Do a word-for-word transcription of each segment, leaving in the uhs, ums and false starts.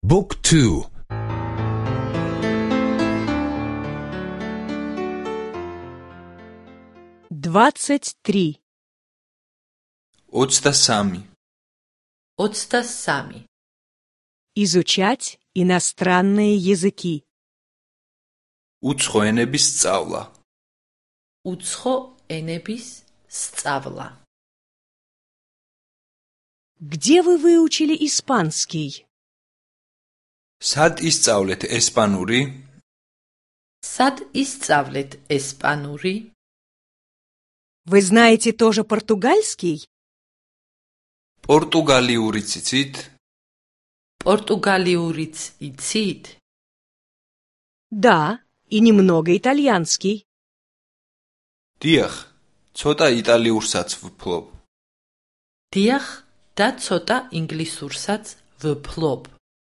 Book two. Двадцать три. ოცდასამი. ოცდასამი. Изучать иностранные языки. უცხო ენების სწავლა. უცხო ენების სწავლა. Где вы выучили испанский? სად ისწავლეთ ესპანური? სად ისწავლეთ ესპანური? Вы знаете тоже португальский? პორტუგალიურიც იცით? პორტუგალიურიც იცით? Да, и немного итальянский. დიახ, ცოტა იტალიურსაც ვფლობ. დიახ, და ცოტა ინგლისურსაც ვფლობ.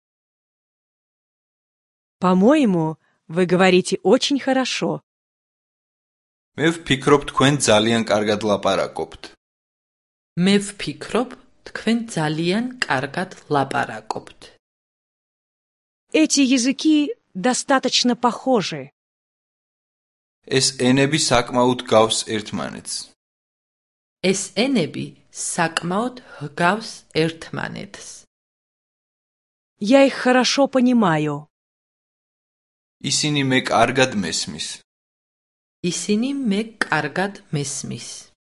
По-моему, вы говорите очень хорошо. მე ვფიქრობ თქვენ ძალიან კარგად ლაპარაკობთ. მე ვფიქრობ, თქვენ ძალიან კარგად ლაპარაკობთ. Эти языки достаточно похожи. ეს ენები საკმაოდ გავს ერთმანეთს. ეს ენები საკმაოდ ჰგავს ერთმანეთს. Я их хорошо понимаю. ისინი მე კარგად მესმის. ისინი მე კარგად მესმის.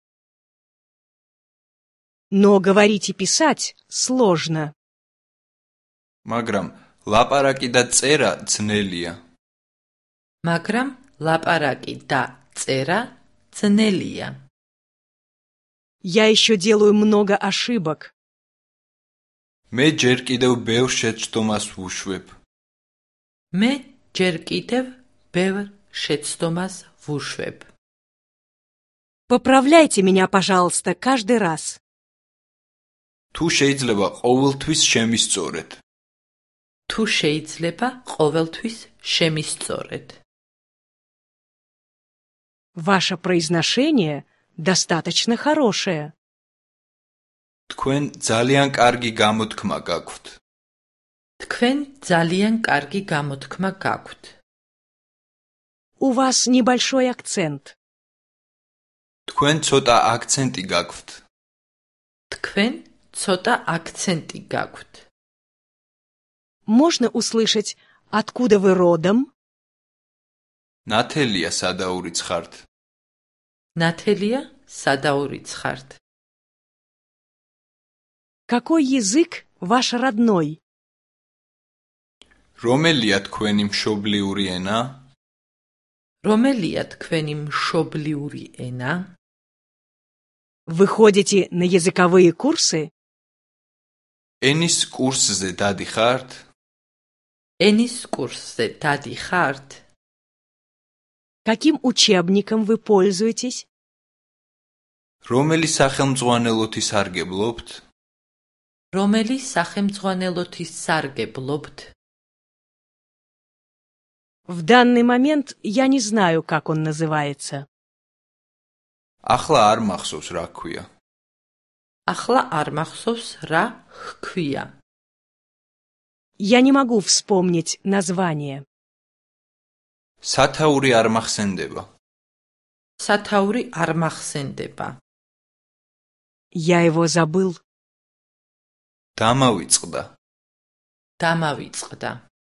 Но говорить и писать сложно. მაგრამ ლაპარაკი და წერა ძნელია. მაგრამ ლაპარაკი და წერა ძნელია. Я еще делаю много ошибок. მე ჯერ კიდევ ბევრ შეცდომას ვუშვებ. მე ჯერ კიდევ ბევრ შეცდომას ვუშვებ. Поправляйте меня, пожалуйста, каждый раз. თუ შეიძლება ყოველთვის შემისწორეთ. თუ შეიძლება ყოველთვის შემისწორეთ. Ваше произношение достаточно хорошее. თქვენ ძალიან კარგი გამოთქმა გაქვთ. თქვენ ძალიან კარგი გამოთქმა გაქვთ. У вас небольшой акцент. თქვენ ცოტა აქცენტი გაქვთ. თქვენ ცოტა აქცენტი გაქვთ. Можно услышать, откуда вы родом? ნათელია სადაურიც ხართ. ნათელია სადაურიც ხართ. Какой язык ваш родной? რომელია თქვენი მშობლიური ენა? რომელია თქვენი მშობლიური ენა? Вы ходите на языковые курсы? ენის კურსზე დადიხართ? ენის კურსზე დადიხართ? Каким учебником вы пользуетесь? რომელი სახელმძღვანელოთი სარგებლობთ? რომელი სახელმძღვანელოთი სარგებლობთ? В данный момент я не знаю, как он называется. ახლა არ მახსოვს რა ქვია. ახლა არ მახსოვს რა ჰქვია. Я не могу вспомнить название. სათაური არ მახსენდება. სათაური არ მახსენდება. Я его забыл. დამავიწყდა. დამავიწყდა.